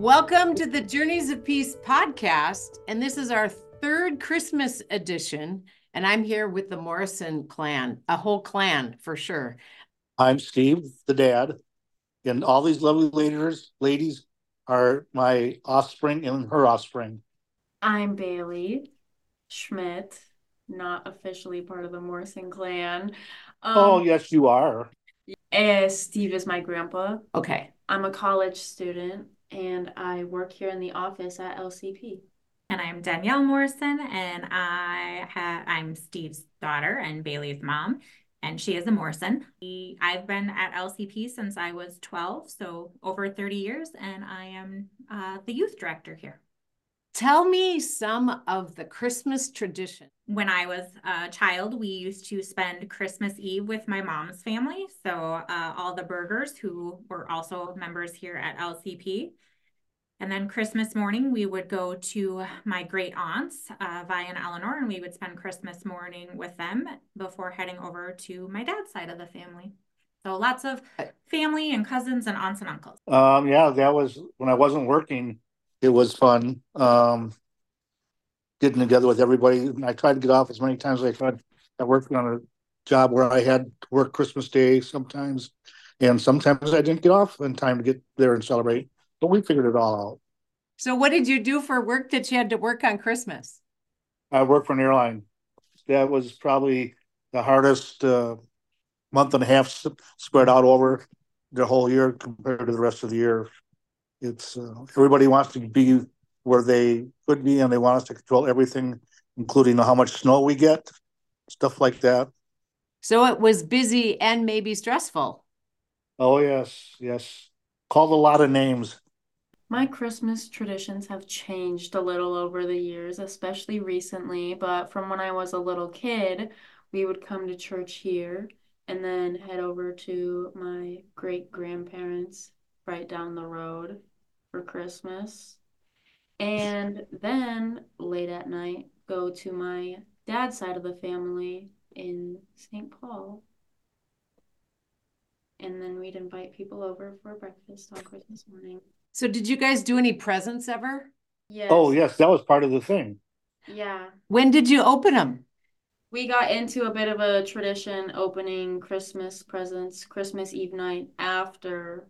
Welcome to the Journeys of Peace podcast, and this is our third Christmas edition, and I'm here with the Morrison clan, a whole clan for sure. I'm Steve, the dad, and all these lovely ladies are my offspring and her offspring. I'm Bailey Schmidt, not officially part of the Morrison clan. Oh, yes, you are. Steve is my grandpa. Okay. I'm a college student and I work here in the office at LCP. And I'm Danielle Morrison, and I'm Steve's daughter and Bailey's mom, and she is a Morrison. I've been at LCP since I was 12, so over 30 years, and I am the youth director here. Tell me some of the Christmas tradition. When I was a child, we used to spend Christmas Eve with my mom's family, so all the Burgers, who were also members here at LCP. And then Christmas morning, we would go to my great aunts, Vi and Eleanor, and we would spend Christmas morning with them before heading over to my dad's side of the family. So lots of family and cousins and aunts and uncles. Yeah, that was when I wasn't working. It was fun getting together with everybody. And I tried to get off as many times as I could. I worked on a job where I had to work Christmas Day sometimes, and sometimes I didn't get off in time to get there and celebrate. But we figured it all out. So what did you do for work that you had to work on Christmas? I worked for an airline. That was probably the hardest month and a half spread out over the whole year compared to the rest of the year. It's everybody wants to be where they could be, and they want us to control everything, including how much snow we get, stuff like that. So it was busy and maybe stressful. Oh, yes. Called a lot of names. My Christmas traditions have changed a little over the years, especially recently, but from when I was a little kid, we would come to church here and then head over to my great-grandparents right down the road for Christmas. And then late at night, go to my dad's side of the family in St. Paul. And then we'd invite people over for breakfast on Christmas morning. So did you guys do any presents ever? Yes. Oh, yes, that was part of the thing. Yeah. When did you open them? We got into a bit of a tradition opening Christmas presents Christmas Eve night after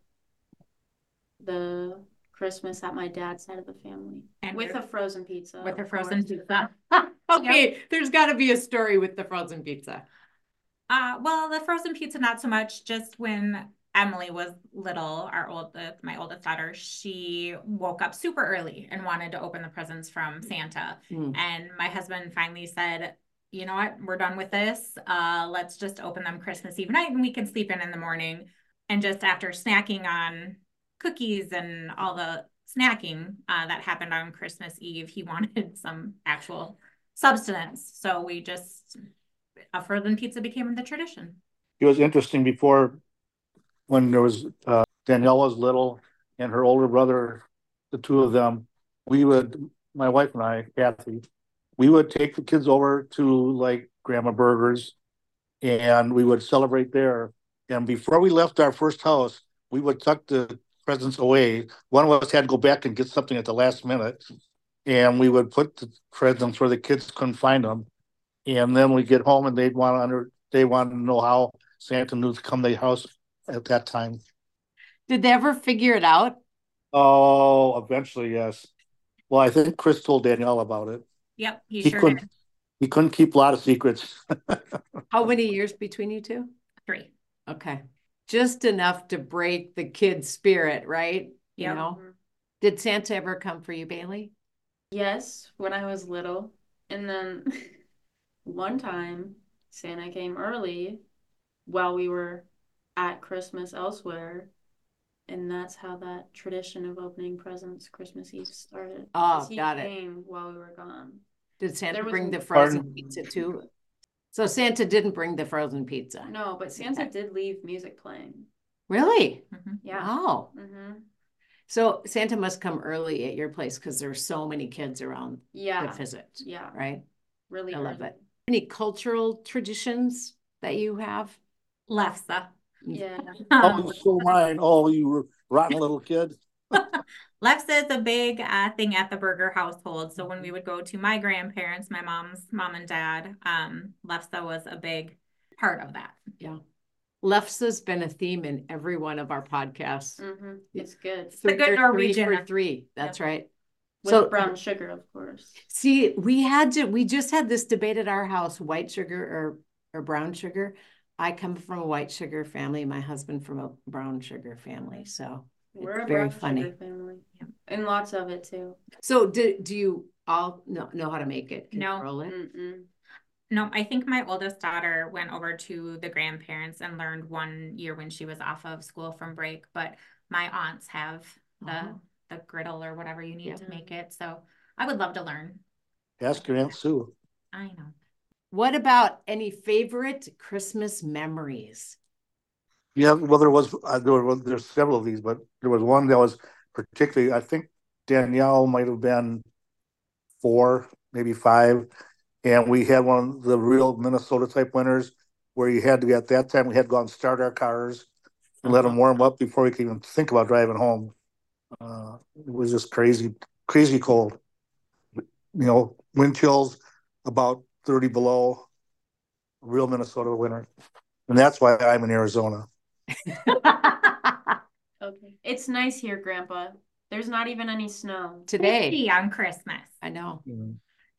the Christmas at my dad's side of the family. And with a frozen pizza. With a frozen pizza. Okay, there's got to be a story with the frozen pizza. Well, the frozen pizza, not so much. Just when Emily was little, my oldest daughter, she woke up super early and wanted to open the presents from Santa. And my husband finally said, you know what, we're done with this. Let's just open them Christmas Eve night and we can sleep in the morning. And just after snacking on cookies and all the snacking that happened on Christmas Eve, he wanted some actual substance. So a frozen pizza became the tradition. It was interesting before when there was Danielle was little and her older brother, the two of them, my wife and I, Kathy, we would take the kids over to like Grandma Burgers and we would celebrate there. And before we left our first house, we would tuck the presents away. One of us had to go back and get something at the last minute. And we would put the presents where the kids couldn't find them. And then we get home and they want to know how Santa knew to come to the house at that time. Did they ever figure it out? Oh, eventually, yes. Well, I think Chris told Danielle about it. Yep, He sure couldn't. did. He couldn't keep a lot of secrets. How many years between you two? 3. Okay. Just enough to break the kid's spirit, right? Yep. You know? Did Santa ever come for you, Bailey? Yes, when I was little. And then one time, Santa came early while we were at Christmas elsewhere. And that's how that tradition of opening presents Christmas Eve started. Oh, He got it. came while we were gone. Did Santa There was- bring the frozen Pardon? pizza too? So Santa didn't bring the frozen pizza. No, but Santa did leave music playing. Really? Yeah. Wow. Mm-hmm. So Santa must come early at your place because there's so many kids around to Yeah. visit, Yeah. right? Really I love early. it. Any cultural traditions that you have? Lefse. Yeah. Oh, so mine. Oh, you rotten little kid. Lefse is a big thing at the Berger household. So when we would go to my grandparents, my mom's mom and dad, Lefse was a big part of that. Yeah. Lefse's been a theme in every one of our podcasts. Mm-hmm. It's good. The good Norwegian. 3 for 3. That's right. With So brown sugar, of course. see, we just had this debate at our house, white sugar or brown sugar. I come from a white sugar family, my husband from a brown sugar family. So We're it's a very brown funny. sugar family. Yeah. And lots of it too. So do you all know how to make it? No. Control it? Mm-mm. No, I think my oldest daughter went over to the grandparents and learned one year when she was off of school from break, but my aunts have the griddle or whatever you need to make it. So I would love to learn. Ask your Aunt Sue. I know. What about any favorite Christmas memories? Yeah, well, there's several of these, but there was one that was particularly, I think Danielle might have been 4, maybe 5, and we had one of the real Minnesota type winters where you had to, at that time, we had to go out and start our cars and let them warm up before we could even think about driving home. It was just crazy, crazy cold. Wind chills about 30 below, real Minnesota winter. And that's why I'm in Arizona. Okay. It's nice here, Grandpa. There's not even any snow. Today. On Christmas. I know. Mm-hmm.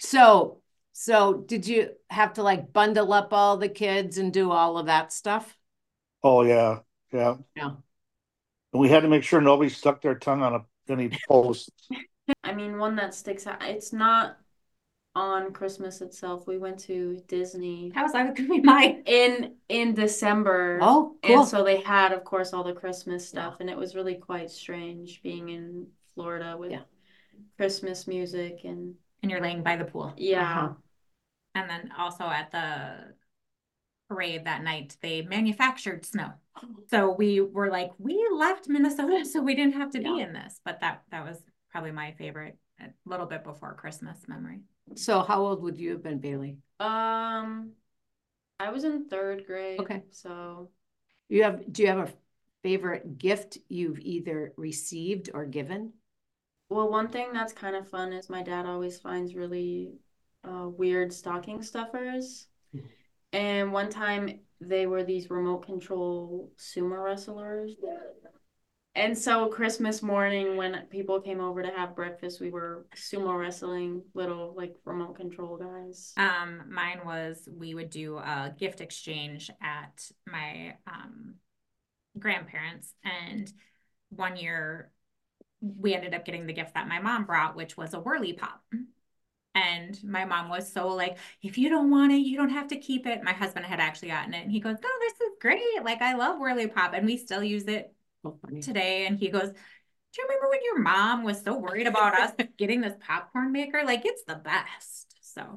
So did you have to like bundle up all the kids and do all of that stuff? Oh, yeah. Yeah. And we had to make sure nobody stuck their tongue on any post. I mean, one that sticks out, it's not on Christmas itself. We went to Disney That was going to be mine. in December. Oh, cool. And so they had, of course, all the Christmas stuff, and it was really quite strange being in Florida with Christmas music and you're laying by the pool. yeah. And then also at the parade that night, they manufactured snow. So we were like, we left Minnesota, so we didn't have to be in this. But that was probably my favorite, a little bit before Christmas memory. So how old would you have been, Bailey? I was in 3rd grade. Okay. So do you have a favorite gift you've either received or given? well, one thing that's kind of fun is my dad always finds really weird stocking stuffers. And one time they were these remote control sumo wrestlers. And so Christmas morning when people came over to have breakfast, we were sumo wrestling little like remote control guys. Mine was, we would do a gift exchange at my grandparents, and one year we ended up getting the gift that my mom brought, which was a Whirly Pop. And my mom was so like, if you don't want it, you don't have to keep it. My husband had actually gotten it, and he goes, no, this is great. Like, I love Whirly Pop, and we still use it today. And he goes, do you remember when your mom was so worried about us getting this popcorn maker? Like, it's the best. So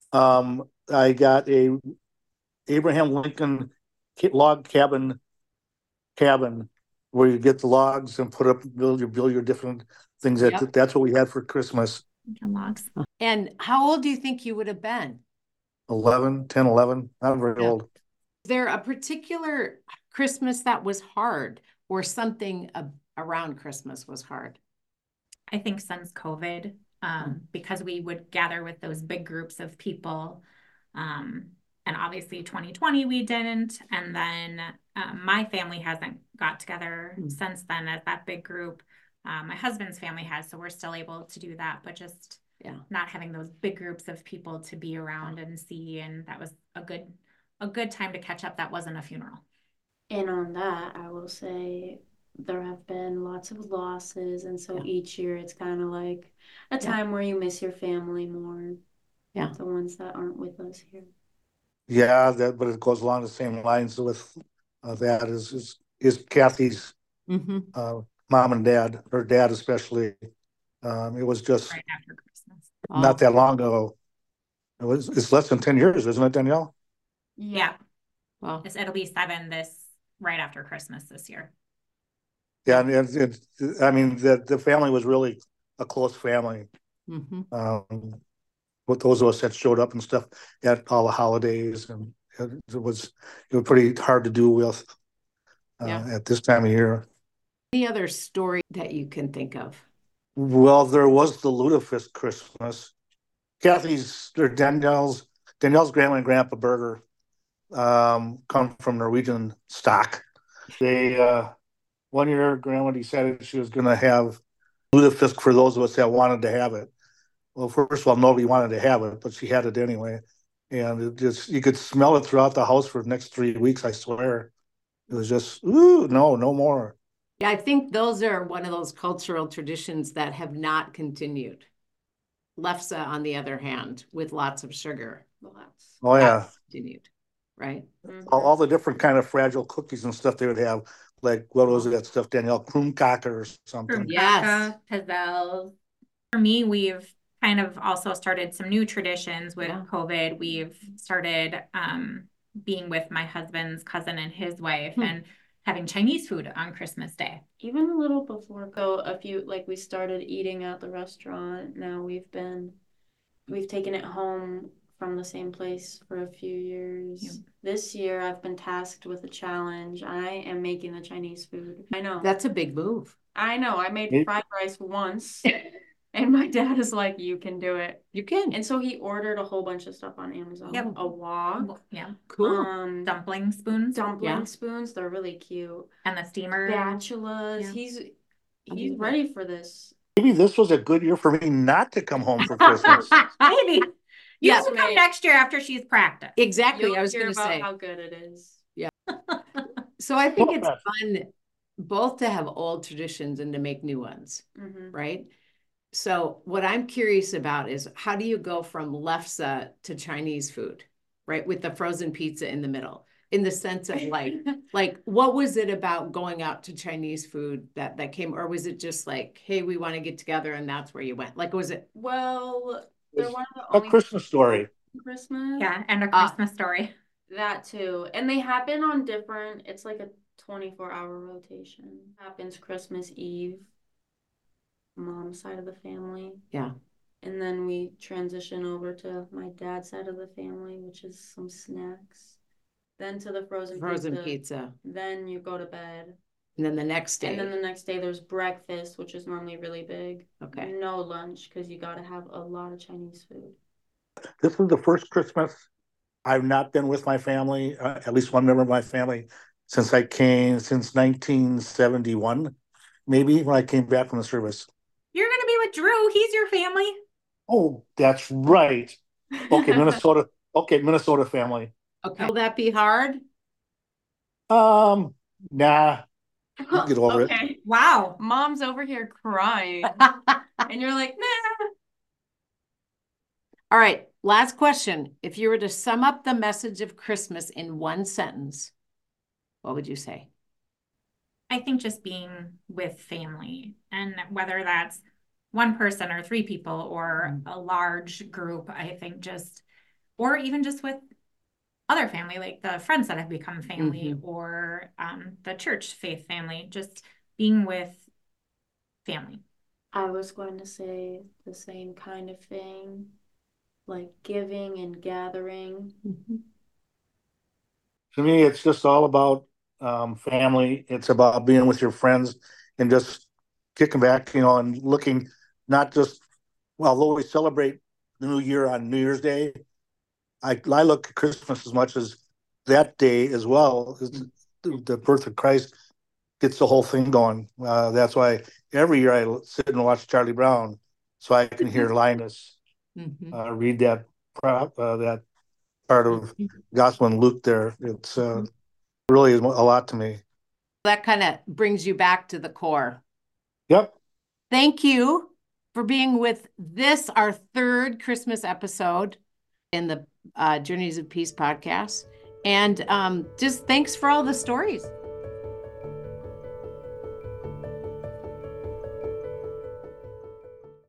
I got a Abraham Lincoln log cabin where you get the logs and build your different things. That's what we had for Christmas. Logs. And how old do you think you would have been? 11, not very old. Is there a particular Christmas that was hard, or something around Christmas was hard? I think since COVID, because we would gather with those big groups of people, and obviously 2020 we didn't, and then my family hasn't got together since then as that big group. My husband's family has, so we're still able to do that, but just not having those big groups of people to be around and see, and that was a good time to catch up. That wasn't a funeral. And on that, I will say there have been lots of losses, and so each year it's kind of like a time where you miss your family more. Yeah, the ones that aren't with us here. Yeah, but it goes along the same lines with that is Kathy's mom and dad, her dad especially. It was just right after Christmas. Not that long ago. It's less than 10 years, isn't it, Danielle? Yeah. Well, It'll be 7 right after Christmas this year. Yeah, and I mean, the family was really a close family. With those of us that showed up and stuff at all the holidays, and it was pretty hard to do with at this time of year. Any other story that you can think of? Well, there was the Ludafisk Christmas. Kathy's or Danielle's grandma and grandpa Berger come from Norwegian stock. They one year grandma decided she was gonna have lutefisk for those of us that wanted to have it. Well, first of all, nobody wanted to have it, but she had it anyway. And it just you could smell it throughout the house for the next 3 weeks, I swear. It was just, ooh, no more. Yeah, I think those are one of those cultural traditions that have not continued. Lefse, on the other hand, with lots of sugar, Lots. Oh yeah. has continued, right? All the different kind of fragile cookies and stuff they would have, like what was that stuff, Danielle? Kroomkaka or something. Yes. Pizzelles. For me, we've kind of also started some new traditions with Yeah. COVID. We've started being with my husband's cousin and his wife and having Chinese food on Christmas Day. Even a little before we started eating at the restaurant. Now we've taken it home from the same place for a few years. Yep. This year I've been tasked with a challenge. I am making the Chinese food. I know. That's a big move. I know. I made Me- fried rice once and my dad is like, you can do it. You can. And so he ordered a whole bunch of stuff on Amazon. Yep. A wok. Yeah. Cool. Dumpling spoons. Dumpling spoons. They're really cute. And the steamer. Spatulas. Yeah. He's ready for this. Maybe this was a good year for me not to come home for Christmas. Maybe. You Yes, can come mate. next year after she's practiced. Exactly. You'll I was hear going to about say. how good it is. So I think it's Well, fun both to have old traditions and to make new ones, Mhm. right? So what I'm curious about is how do you go from lefse to Chinese food, right? With the frozen pizza in the middle, in the sense of like what was it about going out to Chinese food that came, or was it just like, hey, we want to get together and that's where you went? Like, was it? Well, they're one of the A only Christmas story. Christmas. Yeah, and a Christmas story. That too. And they happen on different, it's like a 24-hour rotation. Happens Christmas Eve, mom's side of the family. Yeah. And then we transition over to my dad's side of the family, which is some snacks. Then to the frozen Pizza. Then you go to bed. And then the next day. And then the next day there's breakfast, which is normally really big. Okay. No lunch, because you got to have a lot of Chinese food. This is the first Christmas I've not been with my family, at least one member of my family, since 1971, maybe when I came back from the service. You're going to be with Drew. He's your family. Oh, that's right. Okay, Minnesota. Okay, Minnesota family. Okay. Will that be hard? Nah, we'll get over it. Okay. Wow. Mom's over here crying. And you're like, nah. All right, last question. If you were to sum up the message of Christmas in one sentence, what would you say? I think just being with family, and whether that's one person or three people or a large group, I think or even just with other family, like the friends that have become family or the church faith family, just being with family. I was going to say the same kind of thing, like giving and gathering. To me, it's just all about family. It's about being with your friends and just kicking back, and looking, not just, although we celebrate the new year on New Year's Day, I look at Christmas as much as that day as well. The birth of Christ gets the whole thing going. That's why every year I sit and watch Charlie Brown so I can hear Linus read that part of Gospel in Luke there. It's really is a lot to me. That kind of brings you back to the core. Yep. Thank you for being with this, our third Christmas episode in the Journeys of Peace podcast. And just thanks for all the stories.